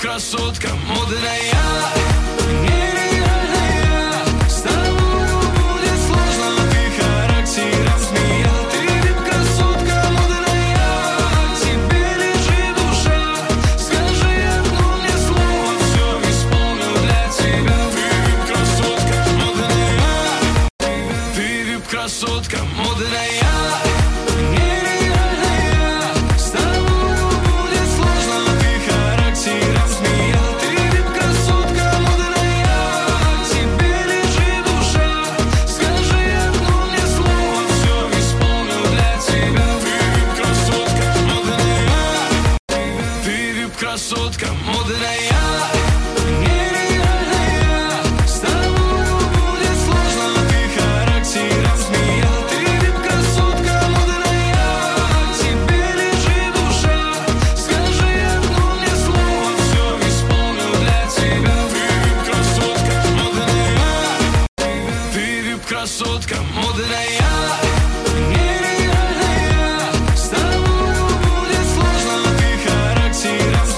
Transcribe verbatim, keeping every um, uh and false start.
Красотка модная, нереальная. С тобою будет сложно, ты характером змея. Ты вип-красотка модная, тебе лежит душа. Скажи одно мне слово, все исполню для тебя. Ты вип-красотка модная, ты вип-красотка модная. Красотка модная, нереальная. С тобою будет сложно, ты характером змея. Ты вип-красотка модная, тебе лежит душа. Скажи одно мне слово, все исполню для тебя. Ты вип-красотка модная, ты вип-красотка модная.